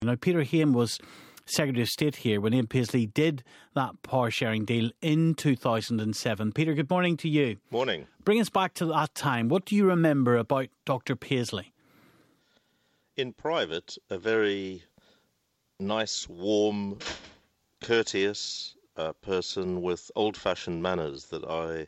Now, Peter Hain was Secretary of State here when Ian Paisley did that power-sharing deal in 2007. Peter, good morning to you. Morning. Bring us back to that time. What do you remember about Dr. Paisley? In private, a very nice, warm, courteous person with old-fashioned manners that I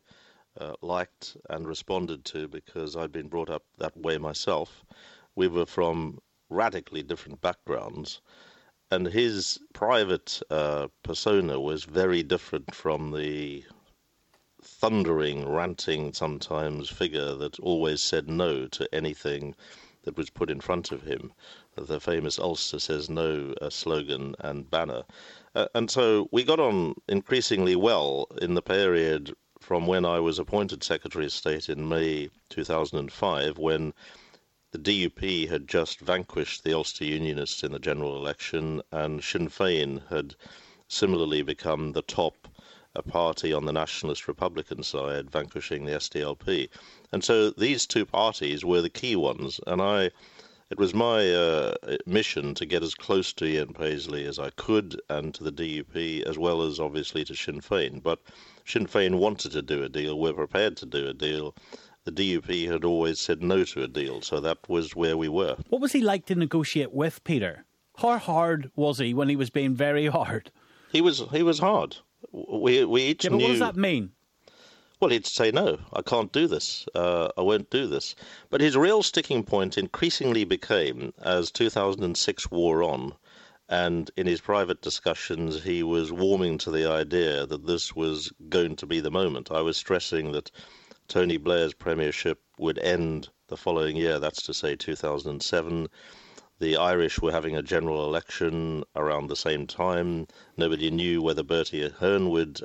liked and responded to because I'd been brought up that way myself. We were from radically different backgrounds, and his private persona was very different from the thundering, ranting sometimes figure that always said no to anything that was put in front of him. The famous Ulster Says No slogan and banner. And so we got on increasingly well in the period from when I was appointed Secretary of State in May 2005, when the DUP had just vanquished the Ulster Unionists in the general election, and Sinn Féin had similarly become the top party on the Nationalist Republican side, vanquishing the SDLP. And so these two parties were the key ones, and it was my mission to get as close to Ian Paisley as I could, and to the DUP, as well as obviously to Sinn Féin. But Sinn Féin wanted to do a deal, we're prepared to do a deal. The DUP had always said no to a deal, so that was where we were. What was he like to negotiate with, Peter? How hard was he when he was being very hard? He was hard. We each knew... But what does that mean? Well, he'd say, no, I can't do this. I won't do this. But his real sticking point increasingly became, as 2006 wore on, and in his private discussions he was warming to the idea that this was going to be the moment. I was stressing that Tony Blair's premiership would end the following year, that's to say 2007. The Irish were having a general election around the same time. Nobody knew whether Bertie Ahern would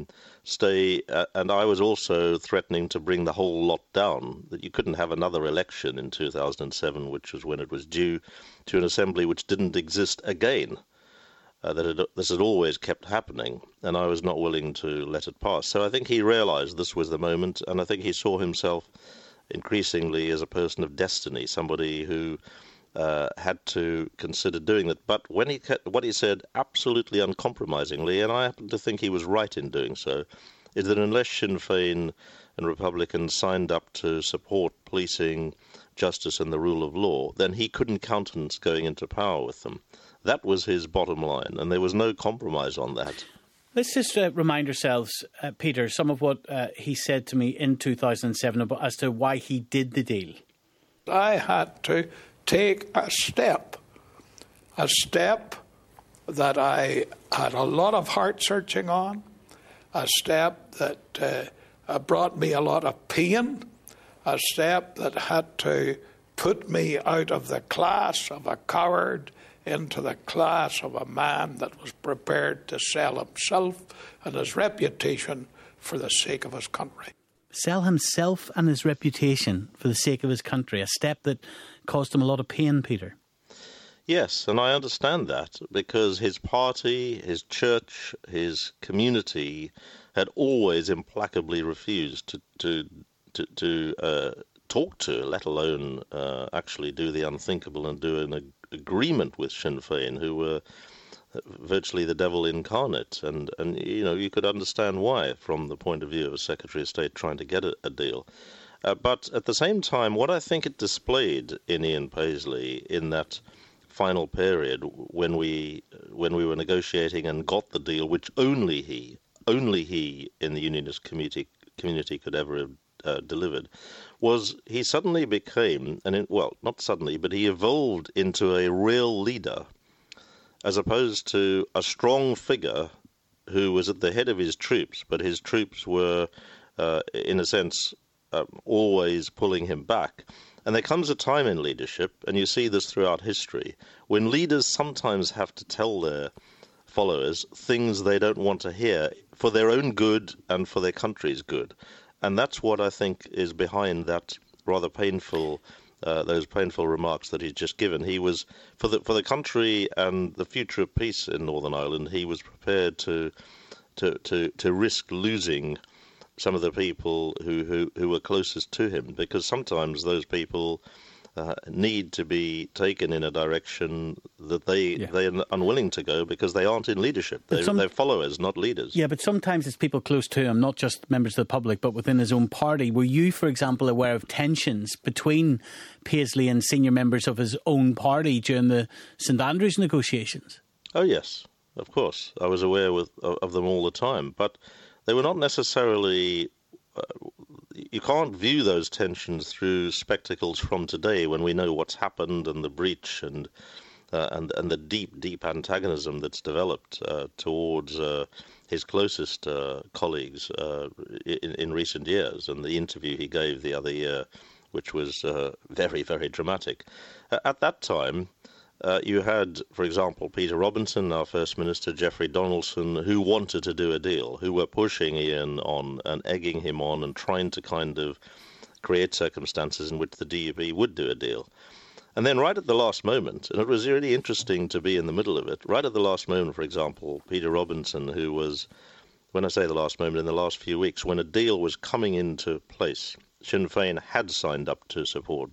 stay. And I was also threatening to bring the whole lot down, that you couldn't have another election in 2007, which was when it was due, to an assembly which didn't exist again. This had always kept happening, and I was not willing to let it pass. So I think he realised this was the moment, and I think he saw himself increasingly as a person of destiny, somebody who had to consider doing that. But when what he said absolutely uncompromisingly, and I happen to think he was right in doing so, is that unless Sinn Féin and Republicans signed up to support policing, justice and the rule of law, then he couldn't countenance going into power with them. That was his bottom line, and there was no compromise on that. Let's just remind ourselves, Peter, some of what he said to me in 2007 as to why he did the deal. I had to take a step that I had a lot of heart searching on, a step that brought me a lot of pain, a step that had to put me out of the class of a coward into the class of a man that was prepared to sell himself and his reputation for the sake of his country. Sell himself and his reputation for the sake of his country, a step that caused him a lot of pain, Peter. Yes, and I understand that, because his party, his church, his community had always implacably refused to talk to, let alone actually do the unthinkable and do an agreement with Sinn Féin, who were virtually the devil incarnate. And you could understand why, from the point of view of a Secretary of State trying to get a deal. But at the same time, what I think it displayed in Ian Paisley in that final period when we were negotiating and got the deal, which only he in the Unionist community could ever have delivered, was he suddenly became, not suddenly, but he evolved into a real leader, as opposed to a strong figure who was at the head of his troops, but his troops were, in a sense, always pulling him back. And there comes a time in leadership, and you see this throughout history, when leaders sometimes have to tell their followers things they don't want to hear for their own good and for their country's good. And that's what I think is behind that rather painful, those painful remarks that he's just given. He was, for the country and the future of peace in Northern Ireland, he was prepared to risk losing some of the people who were closest to him, because sometimes those people need to be taken in a direction that they're unwilling to go because they aren't in leadership. They're followers, not leaders. Yeah, but sometimes it's people close to him, not just members of the public, but within his own party. Were you, for example, aware of tensions between Paisley and senior members of his own party during the St Andrews negotiations? Oh, yes, of course. I was aware of them all the time, but they were not necessarily... you can't view those tensions through spectacles from today when we know what's happened and the breach and the deep antagonism that's developed towards his closest colleagues in recent years, and the interview he gave the other year, which was very, very dramatic. At that time, you had, for example, Peter Robinson, our First Minister, Geoffrey Donaldson, who wanted to do a deal, who were pushing Ian on and egging him on and trying to kind of create circumstances in which the DUP would do a deal. And then right at the last moment, and it was really interesting to be in the middle of it, right at the last moment, for example, Peter Robinson, who was, when I say the last moment, in the last few weeks, when a deal was coming into place, Sinn Féin had signed up to support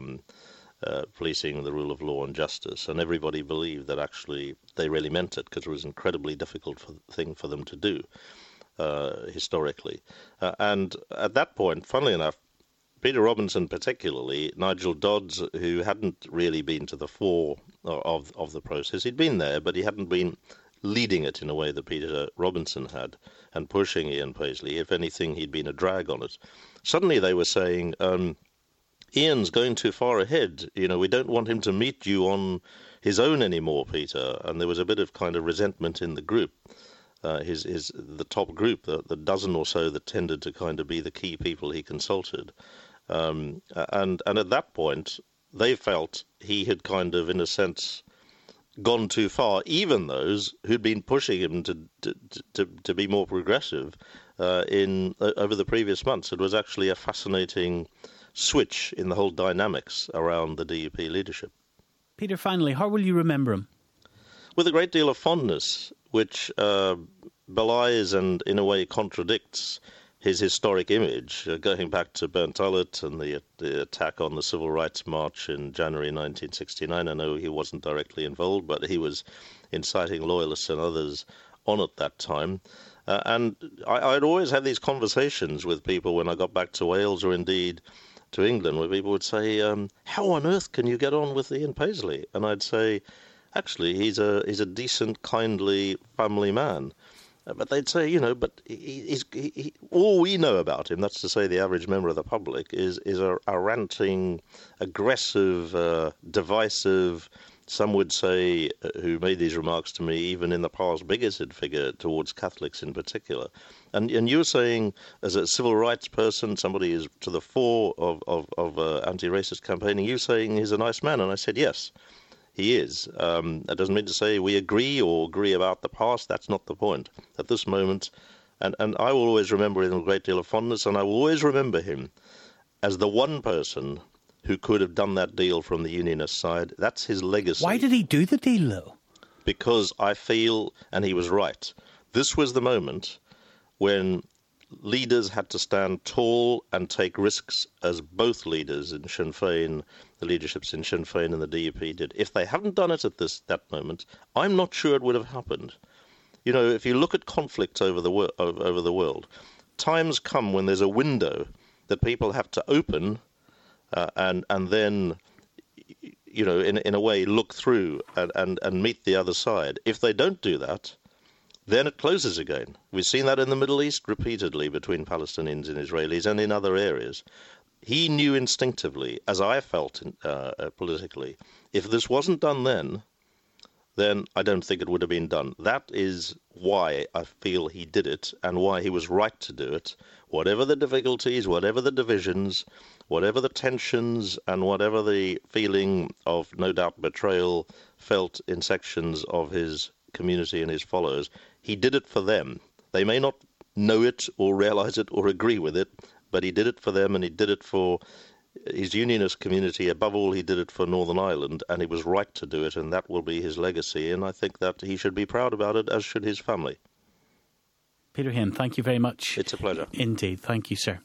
policing the rule of law and justice, and everybody believed that actually they really meant it because it was an incredibly difficult thing for them to do historically. And at that point, funnily enough, Peter Robinson particularly, Nigel Dodds, who hadn't really been to the fore of the process, he'd been there, but he hadn't been leading it in a way that Peter Robinson had and pushing Ian Paisley. If anything, he'd been a drag on it. Suddenly they were saying... Ian's going too far ahead. You know, we don't want him to meet you on his own anymore, Peter. And there was a bit of kind of resentment in the group, the top group, the dozen or so that tended to kind of be the key people he consulted. And at that point, they felt he had kind of, in a sense, gone too far. Even those who'd been pushing him to be more progressive over the previous months. It was actually a fascinating switch in the whole dynamics around the DUP leadership. Peter, finally, how will you remember him? With a great deal of fondness, which belies and in a way contradicts his historic image, going back to Burntollet and the attack on the Civil Rights March in January 1969. I know he wasn't directly involved, but he was inciting loyalists and others on at that time. And I'd always have these conversations with people when I got back to Wales or indeed to England, where people would say, how on earth can you get on with Ian Paisley? And I'd say, actually, he's a decent, kindly family man. But they'd say, you know, but all we know about him, that's to say the average member of the public, is a ranting, aggressive, divisive, some would say, who made these remarks to me, even in the past, bigoted figure towards Catholics in particular. And you're saying, as a civil rights person, somebody is to the fore of anti-racist campaigning, you're saying he's a nice man. And I said, yes, he is. That doesn't mean to say we agree or agree about the past. That's not the point. At this moment, and I will always remember him with a great deal of fondness, and I will always remember him as the one person who could have done that deal from the unionist side. That's his legacy. Why did he do the deal, though? Because I feel, and he was right, this was the moment when leaders had to stand tall and take risks, as both leaders in Sinn Féin, the leaderships in Sinn Féin and the DUP did. If they hadn't done it at that moment, I'm not sure it would have happened. You know, if you look at conflicts over the world, times come when there's a window that people have to open and then, you know, in a way, look through and meet the other side. If they don't do that, then it closes again. We've seen that in the Middle East repeatedly between Palestinians and Israelis and in other areas. He knew instinctively, as I felt politically, if this wasn't done then I don't think it would have been done. That is why I feel he did it and why he was right to do it. Whatever the difficulties, whatever the divisions, whatever the tensions, and whatever the feeling of, no doubt, betrayal felt in sections of his community and his followers, he did it for them. They may not know it or realize it or agree with it, but he did it for them and he did it for his unionist community. Above all, he did it for Northern Ireland, and he was right to do it, and that will be his legacy. And I think that he should be proud about it, as should his family. Peter Hain, thank you very much. It's a pleasure. Indeed. Thank you, sir.